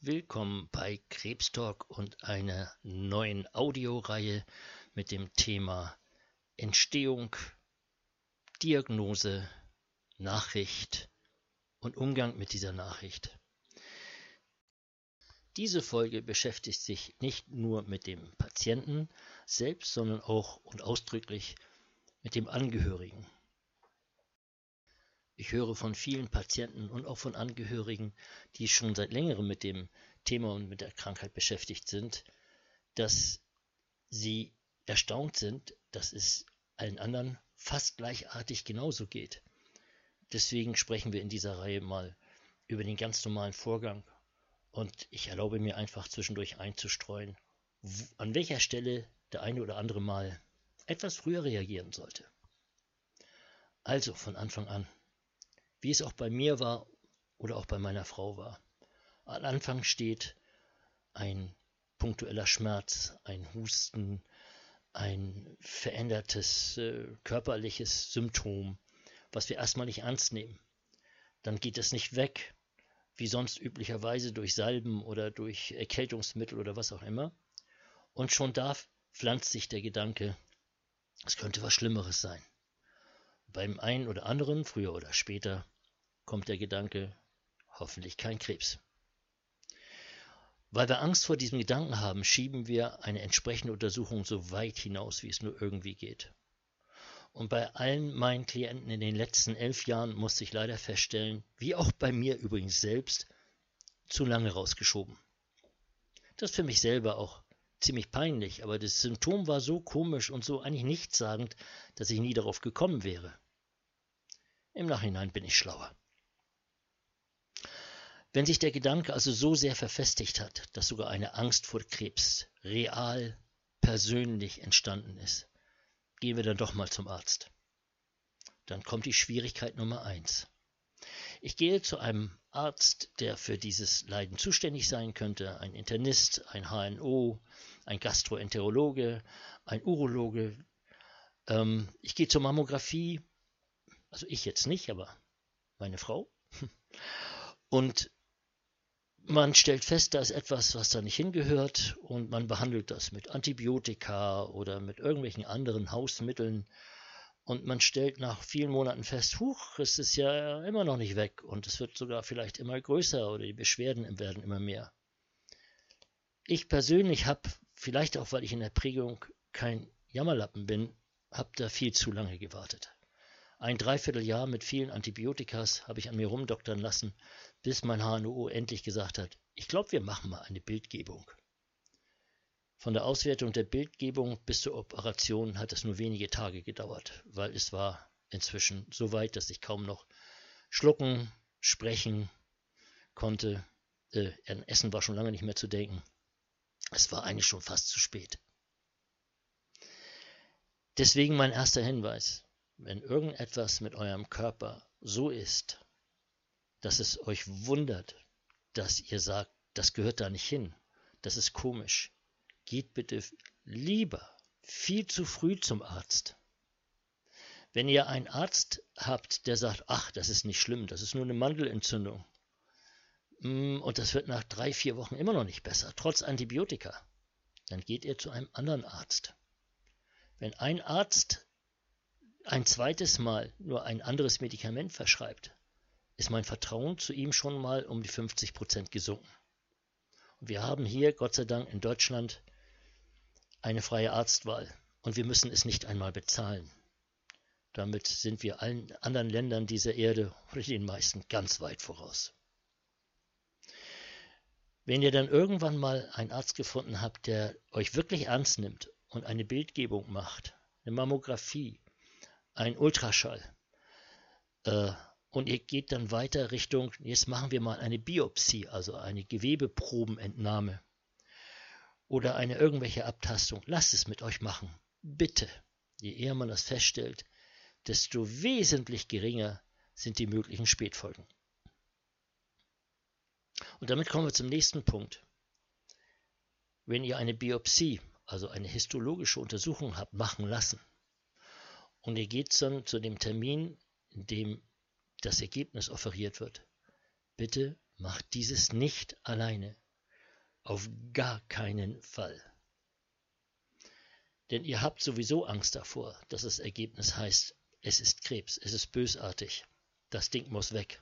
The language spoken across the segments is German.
Willkommen bei Krebstalk und einer neuen Audioreihe mit dem Thema Entstehung, Diagnose, Nachricht und Umgang mit dieser Nachricht. Diese Folge beschäftigt sich nicht nur mit dem Patienten selbst, sondern auch und ausdrücklich mit dem Angehörigen. Ich höre von vielen Patienten und auch von Angehörigen, die schon seit längerem mit dem Thema und mit der Krankheit beschäftigt sind, dass sie erstaunt sind, dass es allen anderen fast gleichartig genauso geht. Deswegen sprechen wir in dieser Reihe mal über den ganz normalen Vorgang und ich erlaube mir einfach zwischendurch einzustreuen, an welcher Stelle der eine oder andere mal etwas früher reagieren sollte. Also von Anfang an. Wie es auch bei mir war oder auch bei meiner Frau war. Am Anfang steht ein punktueller Schmerz, ein Husten, ein verändertes körperliches Symptom, was wir erstmal nicht ernst nehmen. Dann geht es nicht weg, wie sonst üblicherweise durch Salben oder durch Erkältungsmittel oder was auch immer. Und schon da pflanzt sich der Gedanke, es könnte was Schlimmeres sein. Beim einen oder anderen, früher oder später, kommt der Gedanke, hoffentlich kein Krebs. Weil wir Angst vor diesem Gedanken haben, schieben wir eine entsprechende Untersuchung so weit hinaus, wie es nur irgendwie geht. Und bei allen meinen Klienten in den letzten 11 Jahren musste ich leider feststellen, wie auch bei mir übrigens selbst, zu lange rausgeschoben. Das ist für mich selber auch ziemlich peinlich, aber das Symptom war so komisch und so eigentlich nichtssagend, dass ich nie darauf gekommen wäre. Im Nachhinein bin ich schlauer. Wenn sich der Gedanke also so sehr verfestigt hat, dass sogar eine Angst vor Krebs real, persönlich entstanden ist, gehen wir dann doch mal zum Arzt. Dann kommt die Schwierigkeit Nummer 1. Ich gehe zu einem Arzt, der für dieses Leiden zuständig sein könnte, ein Internist, ein HNO, ein Gastroenterologe, ein Urologe. Ich gehe zur Mammographie, also ich jetzt nicht, aber meine Frau. Und man stellt fest, da ist etwas, was da nicht hingehört und man behandelt das mit Antibiotika oder mit irgendwelchen anderen Hausmitteln und man stellt nach vielen Monaten fest, es ist ja immer noch nicht weg und es wird sogar vielleicht immer größer oder die Beschwerden werden immer mehr. Ich persönlich habe, vielleicht auch weil ich in der Prägung kein Jammerlappen bin, habe da viel zu lange gewartet. Ein Dreivierteljahr mit vielen Antibiotikas habe ich an mir rumdoktern lassen, bis mein HNO endlich gesagt hat, ich glaube, wir machen mal eine Bildgebung. Von der Auswertung der Bildgebung bis zur Operation hat es nur wenige Tage gedauert, weil es war inzwischen so weit, dass ich kaum noch schlucken, sprechen konnte. An Essen war schon lange nicht mehr zu denken. Es war eigentlich schon fast zu spät. Deswegen mein erster Hinweis. Wenn irgendetwas mit eurem Körper so ist, dass es euch wundert, dass ihr sagt, das gehört da nicht hin, das ist komisch, geht bitte lieber viel zu früh zum Arzt. Wenn ihr einen Arzt habt, der sagt, ach, das ist nicht schlimm, das ist nur eine Mandelentzündung und das wird nach 3-4 Wochen immer noch nicht besser, trotz Antibiotika, dann geht ihr zu einem anderen Arzt. Wenn ein Arzt ein zweites Mal nur ein anderes Medikament verschreibt, ist mein Vertrauen zu ihm schon mal um die 50% gesunken. Und wir haben hier, Gott sei Dank, in Deutschland eine freie Arztwahl und wir müssen es nicht einmal bezahlen. Damit sind wir allen anderen Ländern dieser Erde oder den meisten ganz weit voraus. Wenn ihr dann irgendwann mal einen Arzt gefunden habt, der euch wirklich ernst nimmt und eine Bildgebung macht, eine Mammographie, ein Ultraschall, und ihr geht dann weiter Richtung, jetzt machen wir mal eine Biopsie, also eine Gewebeprobenentnahme oder eine irgendwelche Abtastung. Lasst es mit euch machen. Bitte. Je eher man das feststellt, desto wesentlich geringer sind die möglichen Spätfolgen. Und damit kommen wir zum nächsten Punkt. Wenn ihr eine Biopsie, also eine histologische Untersuchung habt machen lassen und ihr geht dann zu dem Termin, in dem das Ergebnis offeriert wird, bitte macht dieses nicht alleine. Auf gar keinen Fall. Denn ihr habt sowieso Angst davor, dass das Ergebnis heißt, es ist Krebs, es ist bösartig, das Ding muss weg.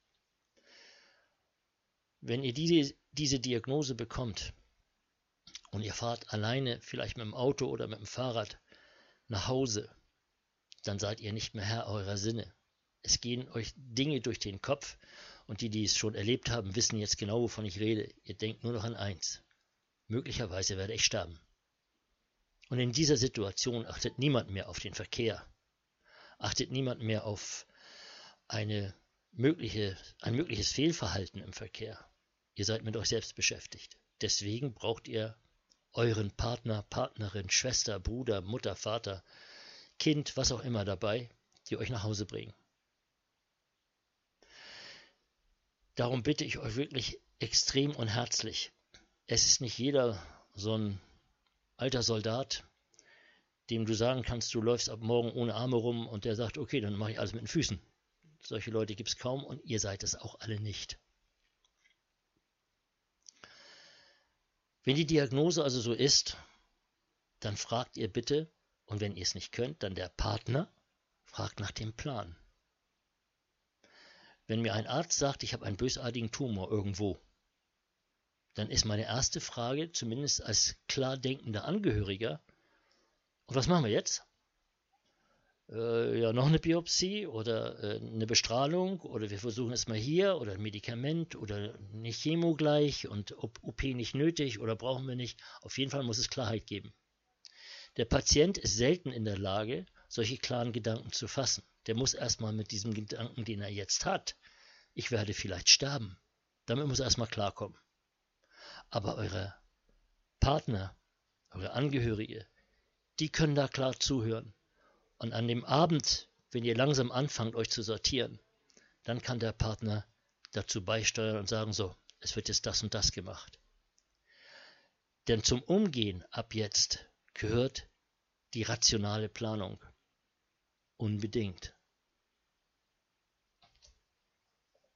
Wenn ihr diese Diagnose bekommt und ihr fahrt alleine, vielleicht mit dem Auto oder mit dem Fahrrad nach Hause, dann seid ihr nicht mehr Herr eurer Sinne. Es gehen euch Dinge durch den Kopf und die es schon erlebt haben, wissen jetzt genau, wovon ich rede. Ihr denkt nur noch an eins. Möglicherweise werde ich sterben. Und in dieser Situation achtet niemand mehr auf den Verkehr, achtet niemand mehr auf ein mögliches Fehlverhalten im Verkehr. Ihr seid mit euch selbst beschäftigt. Deswegen braucht ihr euren Partner, Partnerin, Schwester, Bruder, Mutter, Vater, Kind, was auch immer dabei, die euch nach Hause bringen. Darum bitte ich euch wirklich extrem und herzlich. Es ist nicht jeder so ein alter Soldat, dem du sagen kannst, du läufst ab morgen ohne Arme rum und der sagt, okay, dann mache ich alles mit den Füßen. Solche Leute gibt es kaum und ihr seid es auch alle nicht. Wenn die Diagnose also so ist, dann fragt ihr bitte, und wenn ihr es nicht könnt, dann der Partner fragt nach dem Plan. Wenn mir ein Arzt sagt, ich habe einen bösartigen Tumor irgendwo, dann ist meine erste Frage, zumindest als klar denkender Angehöriger, und was machen wir jetzt? Noch eine Biopsie oder eine Bestrahlung oder wir versuchen es mal hier oder ein Medikament oder eine Chemo gleich und OP nicht nötig oder brauchen wir nicht. Auf jeden Fall muss es Klarheit geben. Der Patient ist selten in der Lage, solche klaren Gedanken zu fassen. Der muss erstmal mit diesem Gedanken, den er jetzt hat, ich werde vielleicht sterben, damit muss er erstmal klarkommen. Aber eure Partner, eure Angehörige, die können da klar zuhören. Und an dem Abend, wenn ihr langsam anfangt, euch zu sortieren, dann kann der Partner dazu beisteuern und sagen, so, es wird jetzt das und das gemacht. Denn zum Umgehen ab jetzt gehört die rationale Planung. Unbedingt.